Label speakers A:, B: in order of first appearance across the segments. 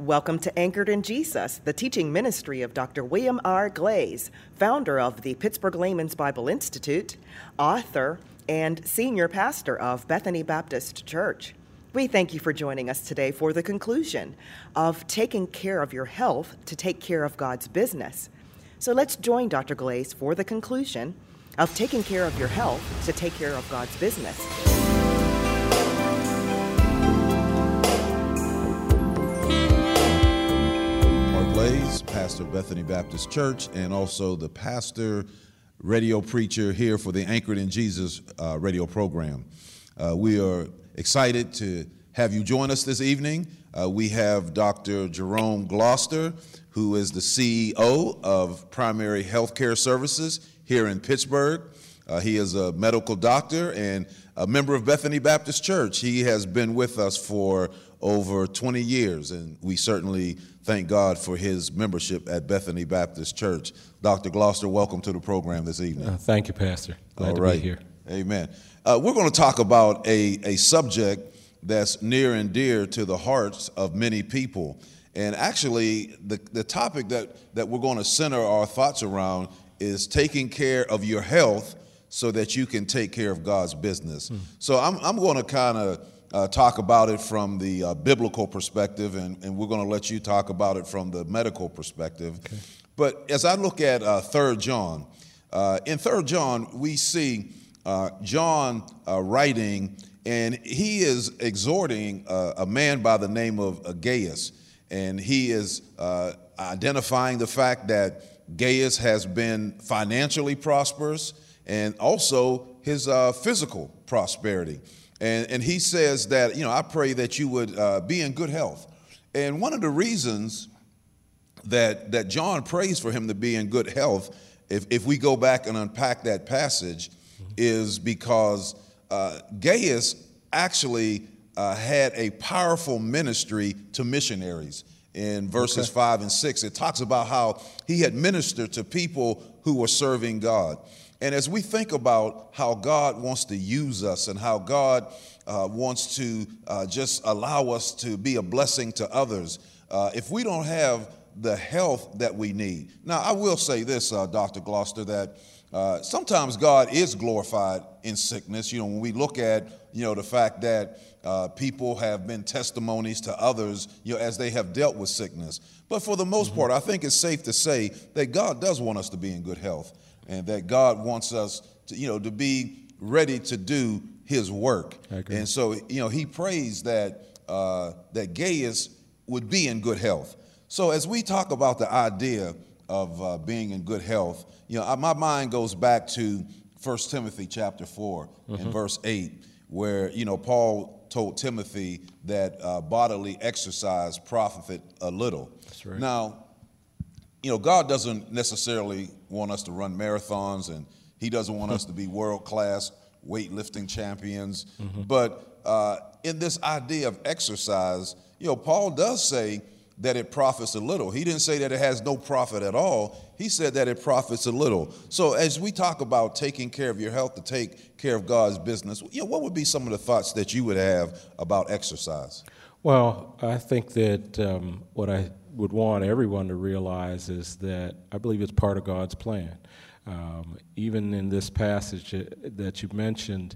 A: Welcome to Anchored in Jesus, the teaching ministry of Dr. William R. Glaze, founder of the Pittsburgh Layman's Bible Institute, author, and senior pastor of Bethany Baptist Church. We thank you for joining us today for the conclusion of taking care of your health to take care of God's business. So let's join Dr. Glaze for the conclusion of taking care of your health to take care of God's business.
B: Glaze, pastor of Bethany Baptist Church, and also the pastor, radio preacher here for the Anchored in Jesus radio program. We are excited to have you join us this evening. We have Dr. Jerome Gloucester, who is the CEO of Primary Healthcare Services here in Pittsburgh. He is a medical doctor and a member of Bethany Baptist Church. He has been with us for over 20 years, and we certainly thank God for his membership at Bethany Baptist Church. Dr. Gloucester, welcome to the program this evening.
C: Thank you, Pastor. Glad to be here.
B: Amen. We're going to talk about a subject that's near and dear to the hearts of many people. And actually, the topic that we're going to center our thoughts around is taking care of your health so that you can take care of God's business. So I'm going to kind of talk about it from the biblical perspective, and we're going to let you talk about it from the medical perspective. Okay. But as I look at 3 John, in 3 John, we see John writing, and he is exhorting a man by the name of Gaius, and he is identifying the fact that Gaius has been financially prosperous and also his physical prosperity. And he says that, I pray that you would be in good health. And one of the reasons that John prays for him to be in good health, if we go back and unpack that passage, is because Gaius actually had a powerful ministry to missionaries. In verses 5 and 6, it talks about how he had ministered to people who were serving God. And as we think about how God wants to use us and how God wants to just allow us to be a blessing to others, if we don't have the health that we need. Now, I will say this, Dr. Gloucester, that sometimes God is glorified in sickness. When we look at, the fact that people have been testimonies to others, as they have dealt with sickness. But for the most part, I think it's safe to say that God does want us to be in good health, and that God wants us to, to be ready to do his work. And so, he prays that that Gaius would be in good health. So as we talk about the idea of being in good health, my mind goes back to 1 Timothy chapter 4 and verse 8, where, Paul told Timothy that bodily exercise profiteth a little. That's right. Now, God doesn't necessarily want us to run marathons, and he doesn't want us to be world-class weightlifting champions. But in this idea of exercise, Paul does say that it profits a little. He didn't say that it has no profit at all. He said that it profits a little. So as we talk about taking care of your health to take care of God's business, what would be some of the thoughts that you would have about exercise?
C: Well, I think that what I would want everyone to realize is that I believe it's part of God's plan. Even in this passage that you mentioned,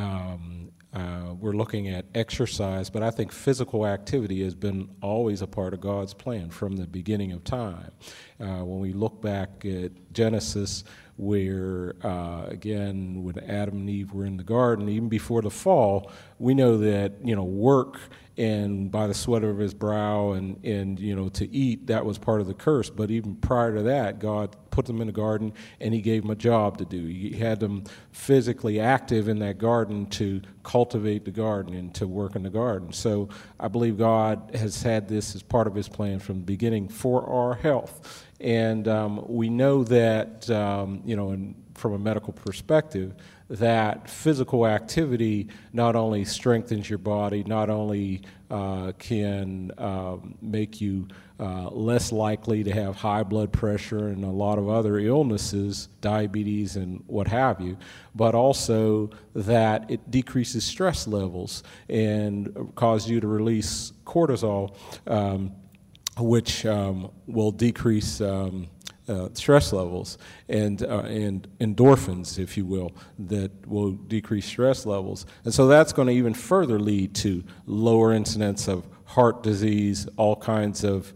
C: we're looking at exercise, but I think physical activity has been always a part of God's plan from the beginning of time. When we look back at Genesis, where, again, when Adam and Eve were in the garden, even before the fall, we know that, work and by the sweat of his brow and to eat, that was part of the curse. But even prior to that, God put them in the garden and he gave them a job to do. He had them physically active in that garden to cultivate the garden and to work in the garden. So I believe God has had this as part of his plan from the beginning for our health. And we know that, from a medical perspective, that physical activity not only strengthens your body, not only can make you less likely to have high blood pressure and a lot of other illnesses, diabetes and what have you, but also that it decreases stress levels and causes you to release cortisol. which will decrease stress levels, and endorphins, if you will, that will decrease stress levels. And so that's going to even further lead to lower incidence of heart disease, all kinds of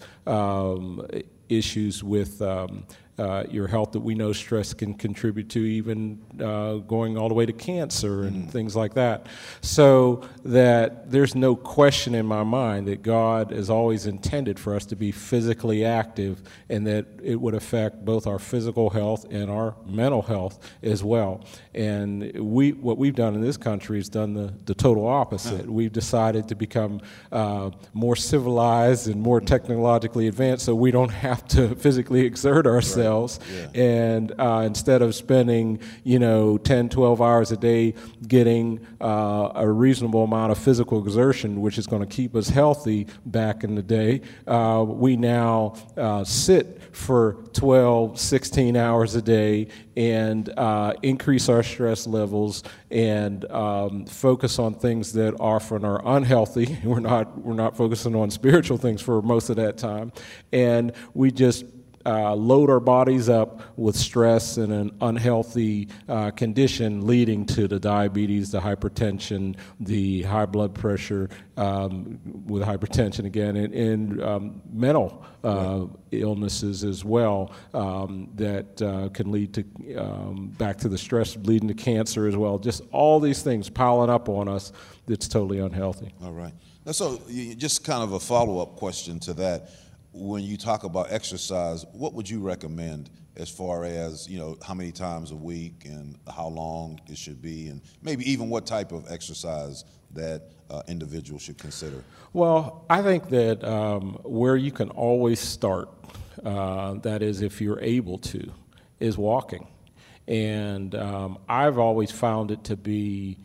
C: issues with your health that we know stress can contribute to, even going all the way to cancer and things like that. So that there's no question in my mind that God has always intended for us to be physically active, and that it would affect both our physical health and our mental health as well. And what we've done in this country is done the total opposite. We've decided to become more civilized and more technologically advanced, so we don't have to physically exert ourselves. Yeah. And instead of spending, 10, 12 hours a day getting a reasonable amount of physical exertion, which is going to keep us healthy back in the day, we now sit for 12, 16 hours a day and increase our stress levels and focus on things that often are unhealthy. We're not focusing on spiritual things for most of that time, and we just load our bodies up with stress and an unhealthy condition, leading to the diabetes, the hypertension, the high blood pressure with hypertension again, and mental illnesses as well that can lead to back to the stress, leading to cancer as well. Just all these things piling up on us that's totally unhealthy.
B: All right. Now, so just kind of a follow-up question to that. When you talk about exercise, what would you recommend as far as, how many times a week and how long it should be, and maybe even what type of exercise that individuals should consider?
C: Well, I think that where you can always start, that is if you're able to, is walking. And I've always found it to be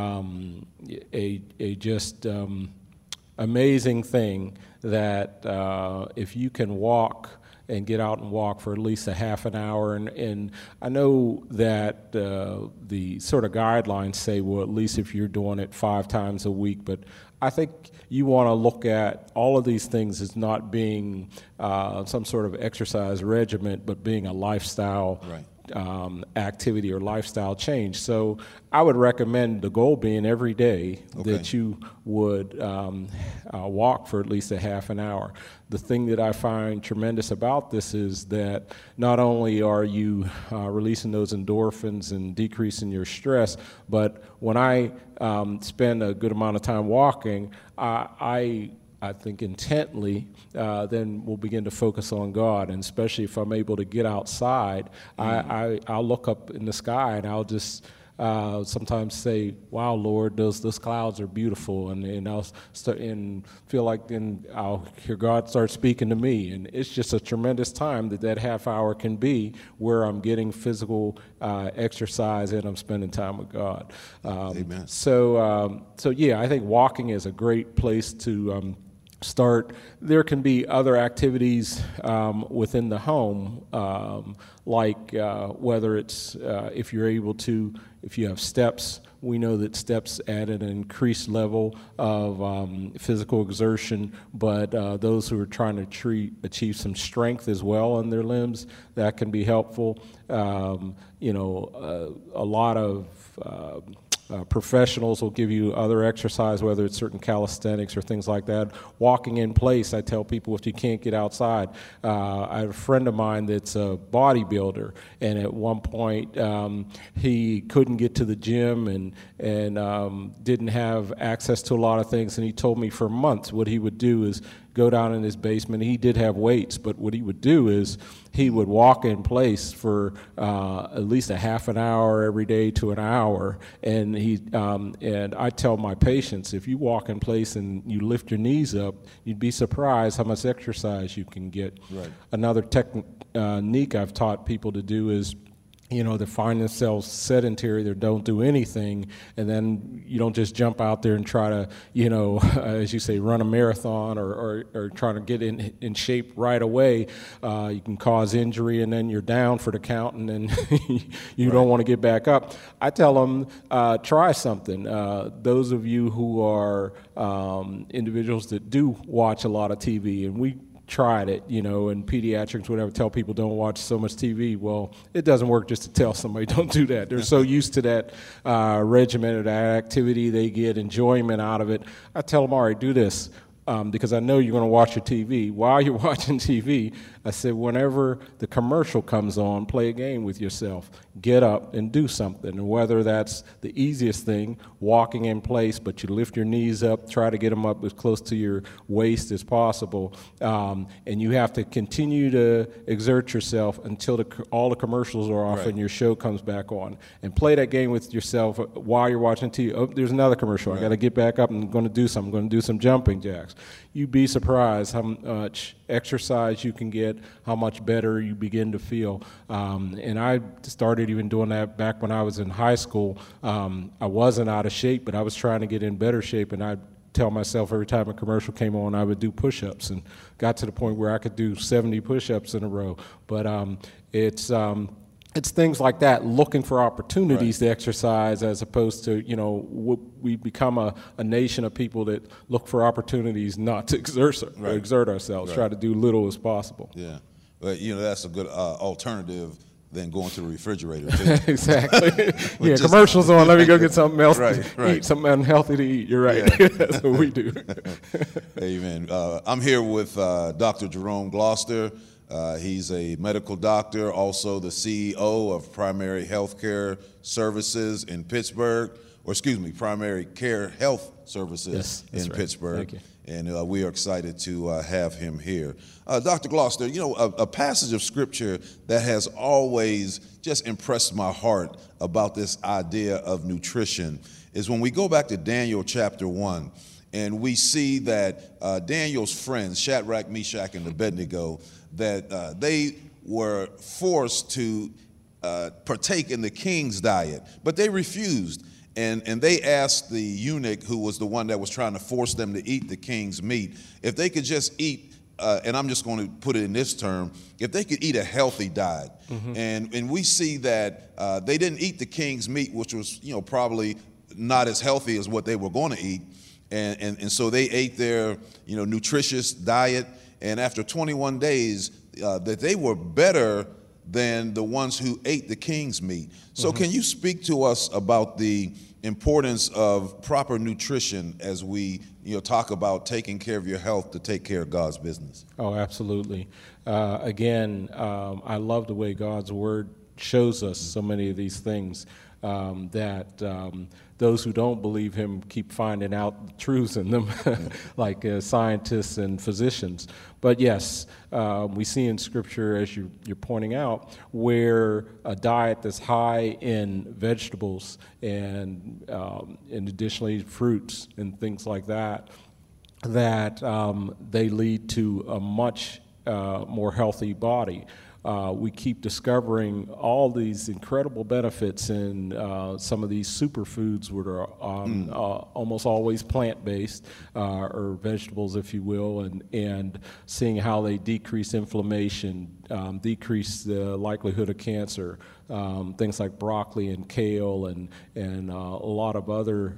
C: a just amazing thing that if you can walk and get out and walk for at least a half an hour, and I know that the sort of guidelines say, well, at least if you're doing it 5 times a week, but I think you want to look at all of these things as not being some sort of exercise regimen, but being a lifestyle activity or lifestyle change. So I would recommend the goal being every day that you would walk for at least a half an hour. The thing that I find tremendous about this is that not only are you releasing those endorphins and decreasing your stress, but when I spend a good amount of time walking, I think intently, then we'll begin to focus on God. And especially if I'm able to get outside, I'll look up in the sky and I'll just sometimes say, wow, Lord, those clouds are beautiful. And I'll start and feel like then I'll hear God start speaking to me. And it's just a tremendous time that half hour can be where I'm getting physical exercise and I'm spending time with God.
B: Amen.
C: So yeah, I think walking is a great place to start. There can be other activities within the home, like whether it's if you're able to, if you have steps. We know that steps add an increased level of physical exertion, but those who are trying to achieve some strength as well in their limbs, that can be helpful. A lot of professionals will give you other exercise, whether it's certain calisthenics or things like that. Walking in place, I tell people, if you can't get outside. I have a friend of mine that's a bodybuilder, and at one point he couldn't get to the gym and didn't have access to a lot of things, and he told me for months what he would do is go down in his basement. He did have weights, but what he would do is he would walk in place for at least a half an hour every day to an hour. And and I tell my patients, if you walk in place and you lift your knees up, you'd be surprised how much exercise you can get. Right. Another technique I've taught people to do is, they find themselves sedentary, they don't do anything, and then you don't just jump out there and try to, as you say, run a marathon or try to get in shape right away. You can cause injury, and then you're down for the count, and then you don't want to get back up. I tell them, try something. Those of you who are individuals that do watch a lot of TV, and we tried it, and pediatrics, whatever, tell people don't watch so much TV. Well, it doesn't work just to tell somebody don't do that. They're so used to that regimen or that activity, they get enjoyment out of it. I tell them, all right, do this. Because I know you're going to watch your TV. While you're watching TV, I said, whenever the commercial comes on, play a game with yourself. Get up and do something. And whether that's the easiest thing, walking in place, but you lift your knees up, try to get them up as close to your waist as possible. And you have to continue to exert yourself until all the commercials are off, right, and your show comes back on. And play that game with yourself while you're watching TV. Oh, there's another commercial. Right. I got to get back up and I'm going to do something. I'm going to do some jumping jacks. You'd be surprised how much exercise you can get, how much better you begin to feel. And I started even doing that back when I was in high school. I wasn't out of shape, but I was trying to get in better shape, and I'd tell myself every time a commercial came on, I would do push-ups, and got to the point where I could do 70 push-ups in a row. But it's things like that, looking for opportunities, right, to exercise, as opposed to, we become a nation of people that look for opportunities not to exert ourselves, right, try to do little as possible.
B: Yeah, but that's a good alternative than going to the refrigerator, too.
C: Exactly. Yeah, commercials on, let me go get something else to eat, something unhealthy to eat. You're right. Yeah. That's what we do.
B: Amen. I'm here with Dr. Jerome Gloster. He's a medical doctor, also the CEO of Primary Healthcare Services in Pittsburgh, Primary Care Health Services in Pittsburgh. Thank you. And we are excited to have him here. Dr. Gloster, a passage of Scripture that has always just impressed my heart about this idea of nutrition is when we go back to Daniel chapter 1, and we see that Daniel's friends, Shadrach, Meshach, and Abednego, that they were forced to partake in the king's diet, but they refused. And they asked the eunuch, who was the one that was trying to force them to eat the king's meat, if they could just eat, and I'm just going to put it in this term, if they could eat a healthy diet. Mm-hmm. And we see that they didn't eat the king's meat, which was probably not as healthy as what they were going to eat. And so they ate their nutritious diet. And after 21 days, that they were better than the ones who ate the king's meat. So Can you speak to us about the importance of proper nutrition as we talk about taking care of your health to take care of God's business?
C: Oh, absolutely. Again, I love the way God's Word shows us so many of these things. That those who don't believe him keep finding out the truths in them, like scientists and physicians. But yes, we see in Scripture, as you're pointing out, where a diet that's high in vegetables and additionally fruits and things like that, they lead to a much more healthy body. We keep discovering all these incredible benefits in some of these superfoods, which are almost always plant-based, or vegetables, if you will, and seeing how they decrease inflammation, decrease the likelihood of cancer, things like broccoli and kale and a lot of other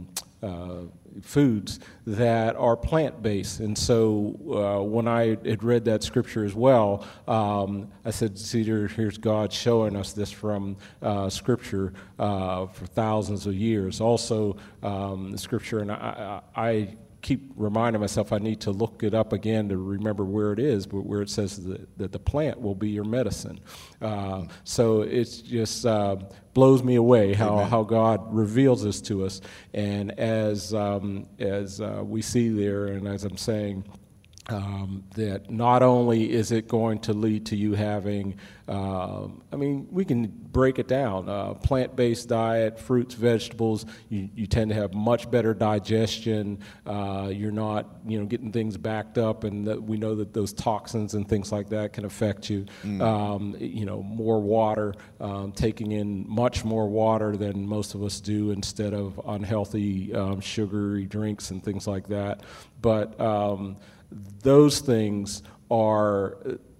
C: foods that are plant-based. And so when I had read that scripture as well, I said, see, here's God showing us this from scripture for thousands of years. Also, the scripture, and I keep reminding myself I need to look it up again to remember where it is, but where it says that the plant will be your medicine. So it's just blows me away how God reveals this to us. And as we see there, and as I'm saying, that not only is it going to lead to you having, we can break it down. Plant-based diet, fruits, vegetables, you tend to have much better digestion. You're not, getting things backed up, and we know that those toxins and things like that can affect you. More water, taking in much more water than most of us do instead of unhealthy sugary drinks and things like that. But those things are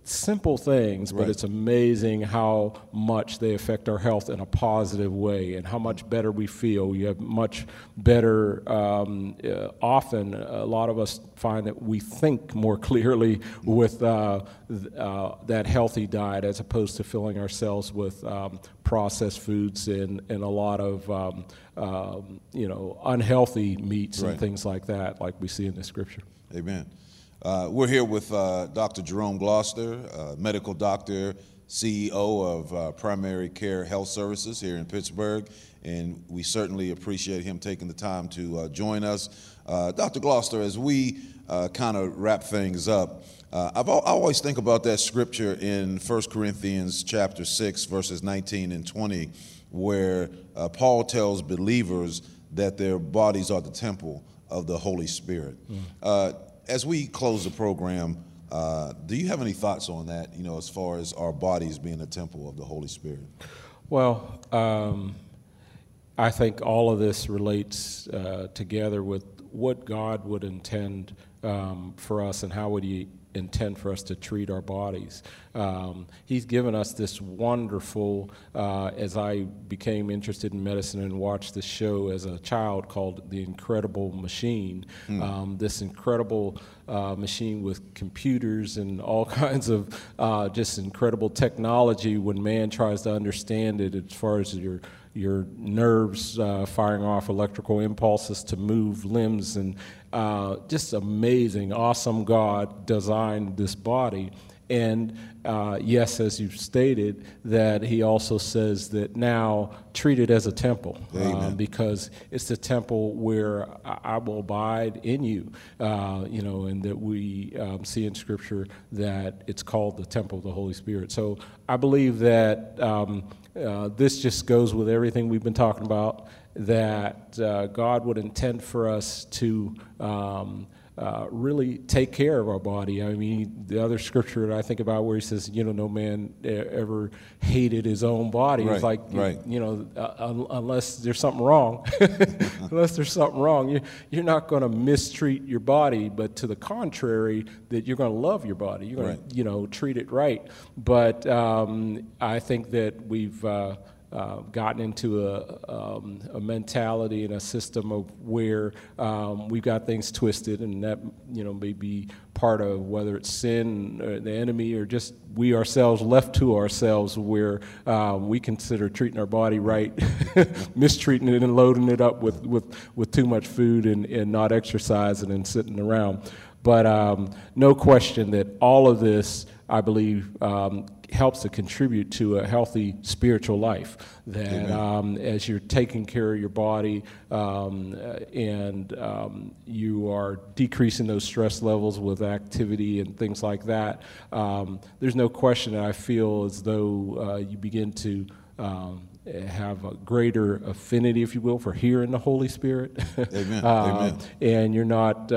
C: simple things, but
B: Right.
C: it's amazing how much they affect our health in a positive way and how much better we feel. You have much better, often a lot of us find that we think more clearly with that healthy diet as opposed to filling ourselves with processed foods and a lot of unhealthy meats
B: Right.
C: and things like that, like we see in the scripture.
B: Amen. We're here with Dr. Jerome Gloucester, medical doctor, CEO of Primary Care Health Services here in Pittsburgh, and we certainly appreciate him taking the time to join us. Dr. Gloucester, as we kind of wrap things up, I always think about that scripture in 1 Corinthians chapter 6, verses 19 and 20, where Paul tells believers that their bodies are the temple of the Holy Spirit. As we close the program, do you have any thoughts on that, as far as our bodies being a temple of the Holy Spirit?
C: Well, I think all of this relates together with what God would intend for us and how would He intend for us to treat our bodies. He's given us this wonderful, as I became interested in medicine and watched this show as a child called The Incredible Machine, this incredible machine with computers and all kinds of just incredible technology when man tries to understand it as far as your nerves firing off electrical impulses to move limbs, and just amazing, awesome God designed this body. And yes, as you've stated, that He also says that now treat it as a temple, because it's the temple where I will abide in you, and that we see in Scripture that it's called the temple of the Holy Spirit. So I believe that this just goes with everything we've been talking about, that God would intend for us to really take care of our body. I mean, the other scripture that I think about where He says, no man ever hated his own body.
B: Right,
C: it's like,
B: right.
C: Unless there's something wrong, you're not going to mistreat your body, but to the contrary, that you're going to love your body. You're going to, treat it right. But I think that we've gotten into a mentality and a system of where we've got things twisted, and that may be part of whether it's sin or the enemy or just we ourselves left to ourselves, where we consider treating our body right, mistreating it and loading it up with too much food and not exercising and sitting around. But no question that all of this, I believe, helps to contribute to a healthy spiritual life, that as you're taking care of your body and you are decreasing those stress levels with activity and things like that, there's no question that I feel as though you begin to have a greater affinity, if you will, for hearing the Holy Spirit.
B: Amen. Amen.
C: And you're not,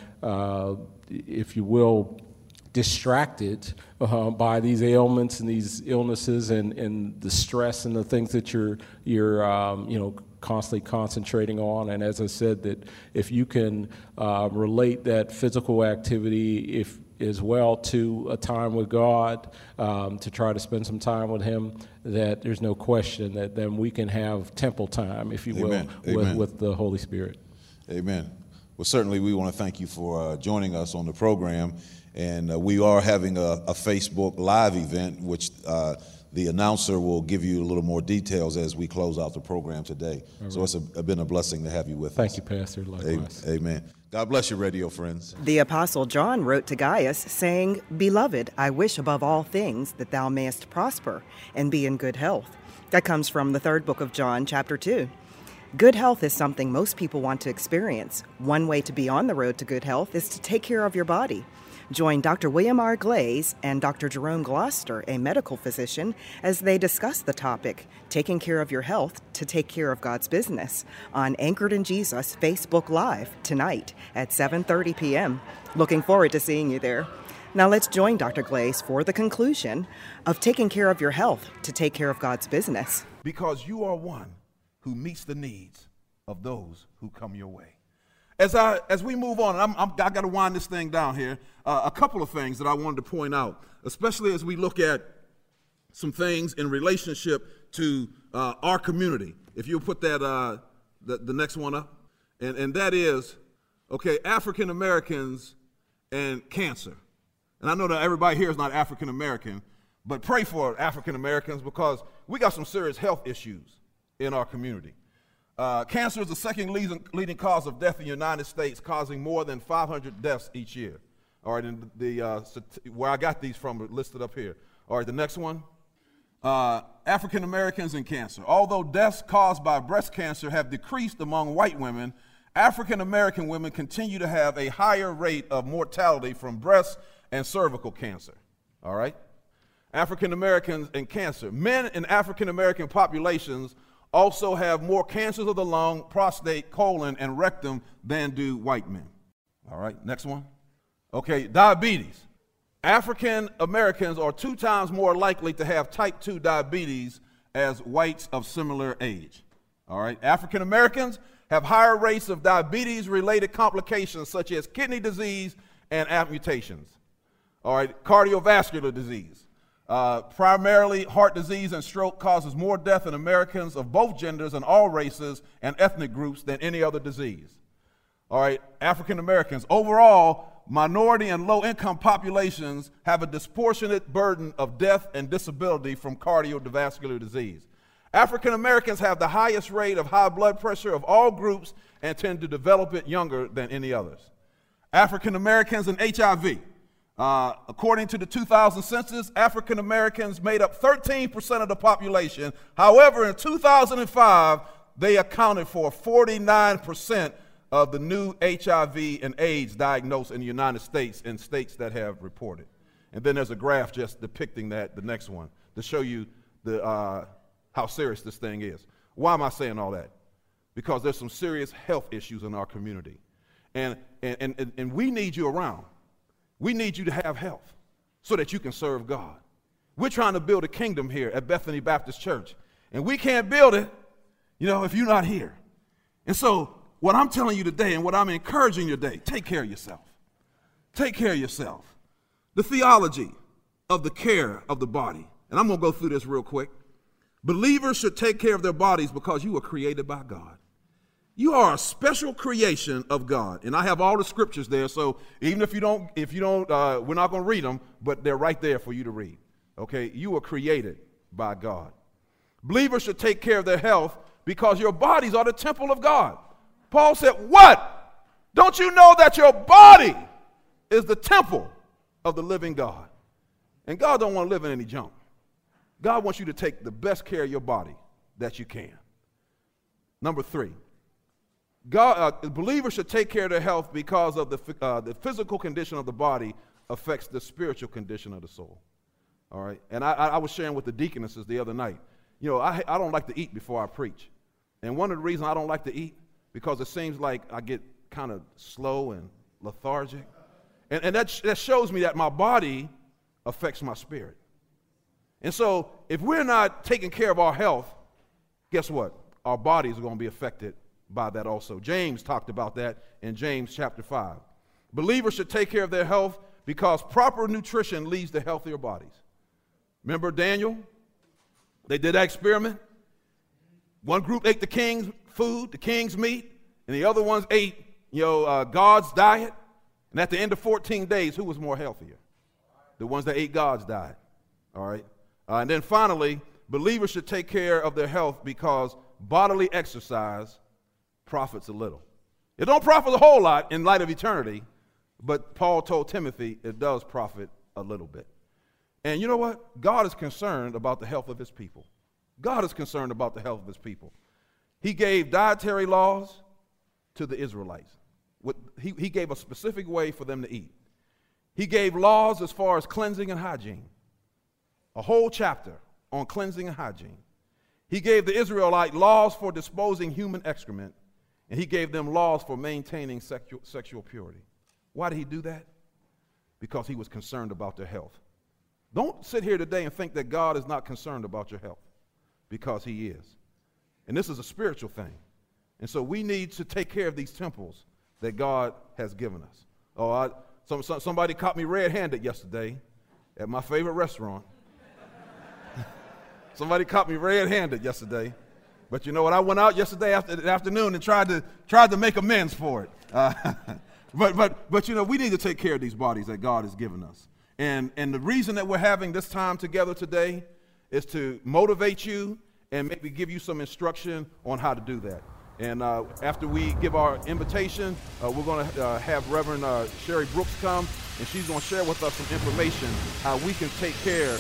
C: if you will, distracted by these ailments and these illnesses and the stress and the things that you're constantly concentrating on. And as I said, that if you can relate that physical activity as well to a time with God, to try to spend some time with Him, that there's no question that then we can have temple time, if you will, with the Holy Spirit.
B: Amen. Well, certainly we want to thank you for joining us on the program. And we are having a Facebook Live event, which the announcer will give you a little more details as we close out the program today. Right. So it's been a blessing to have you with us.
C: Thank you, Pastor. Likewise.
B: Amen. God bless you, radio friends.
A: The Apostle John wrote to Gaius, saying, "Beloved, I wish above all things that thou mayest prosper and be in good health." That comes from the 3rd book of John, chapter 2. Good health is something most people want to experience. One way to be on the road to good health is to take care of your body. Join Dr. William R. Glaze and Dr. Jerome Gloucester, a medical physician, as they discuss the topic, taking care of your health to take care of God's business, on Anchored in Jesus Facebook Live tonight at 7:30 p.m. Looking forward to seeing you there. Now let's join Dr. Glaze for the conclusion of taking care of your health to take care of God's business.
D: Because you are one who meets the needs of those who come your way. As we move on, and I got to wind this thing down here, a couple of things that I wanted to point out, especially as we look at some things in relationship to our community. If you'll put that the next one up, and that is, okay, African Americans and cancer. And I know that everybody here is not African American, but pray for African Americans because we got some serious health issues in our community. Cancer is the second leading cause of death in the United States, causing more than 500 deaths each year. All right, and where I got these from are listed up here. All right, the next one. African Americans and cancer. Although deaths caused by breast cancer have decreased among white women, African American women continue to have a higher rate of mortality from breast and cervical cancer. All right? African Americans and cancer. Men in African American populations also have more cancers of the lung, prostate, colon, and rectum than do white men. All right, next one. Okay, diabetes. African Americans are 2 times more likely to have type 2 diabetes as whites of similar age. All right, African Americans have higher rates of diabetes-related complications such as kidney disease and amputations. All right, cardiovascular disease. Primarily heart disease and stroke causes more death in Americans of both genders and all races and ethnic groups than any other disease. All right, African Americans. Overall, minority and low-income populations have a disproportionate burden of death and disability from cardiovascular disease. African Americans have the highest rate of high blood pressure of all groups and tend to develop it younger than any others. African Americans and HIV. According to the 2000 census, African Americans made up 13% of the population. However, in 2005, they accounted for 49% of the new HIV and AIDS diagnosed in the United States in states that have reported. And then there's a graph just depicting that, the next one, to show you how serious this thing is. Why am I saying all that? Because there's some serious health issues in our community. And we need you around. We need you to have health so that you can serve God. We're trying to build a kingdom here at Bethany Baptist Church. And we can't build it, if you're not here. And so what I'm telling you today and what I'm encouraging you today, take care of yourself. Take care of yourself. The theology of the care of the body. And I'm going to go through this real quick. Believers should take care of their bodies because you were created by God. You are a special creation of God. And I have all the scriptures there, so even if you don't, we're not going to read them, but they're right there for you to read. Okay? You were created by God. Believers should take care of their health because your bodies are the temple of God. Paul said, what? Don't you know that your body is the temple of the living God? And God don't want to live in any junk. God wants you to take the best care of your body that you can. Number 3. Believers should take care of their health because of the physical condition of the body affects the spiritual condition of the soul. All right? And I was sharing with the deaconesses the other night. I don't like to eat before I preach. And one of the reasons I don't like to eat, because it seems like I get kind of slow and lethargic. And that shows me that my body affects my spirit. And so if we're not taking care of our health, guess what? Our bodies are going to be affected by that also. James talked about that in James chapter 5. Believers should take care of their health because proper nutrition leads to healthier bodies. Remember Daniel? They did that experiment. One group ate the king's food, the king's meat, and the other ones ate, God's diet. And at the end of 14 days, who was more healthier? The ones that ate God's diet. All right? And then finally, believers should take care of their health because bodily exercise profits a little. It don't profit a whole lot in light of eternity, but Paul told Timothy it does profit a little bit. And you know what? God is concerned about the health of his people. God is concerned about the health of his people. He gave dietary laws to the Israelites. He gave a specific way for them to eat. He gave laws as far as cleansing and hygiene. A whole chapter on cleansing and hygiene. He gave the Israelite laws for disposing human excrement, and he gave them laws for maintaining sexual purity. Why did he do that? Because he was concerned about their health. Don't sit here today and think that God is not concerned about your health, because he is. And this is a spiritual thing. And so we need to take care of these temples that God has given us. Oh, somebody caught me red-handed yesterday at my favorite restaurant. Somebody caught me red-handed yesterday. But you know what? I went out yesterday afternoon and tried to make amends for it. But you know, we need to take care of these bodies that God has given us. And the reason that we're having this time together today is to motivate you and maybe give you some instruction on how to do that. And after we give our invitation, we're going to have Reverend Sherry Brooks come, and she's going to share with us some information how we can take care.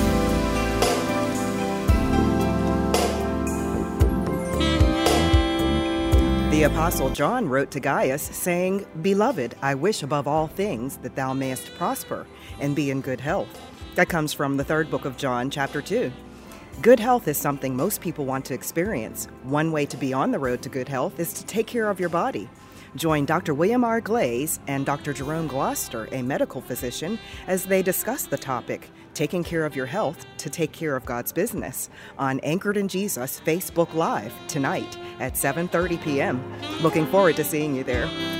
A: The Apostle John wrote to Gaius, saying, "Beloved, I wish above all things that thou mayest prosper and be in good health." That comes from the third book of John, chapter 2. Good health is something most people want to experience. One way to be on the road to good health is to take care of your body. Join Dr. William R. Glaze and Dr. Jerome Gloucester, a medical physician, as they discuss the topic, taking care of your health to take care of God's business, on Anchored in Jesus Facebook Live tonight at 7:30 p.m. Looking forward to seeing you there.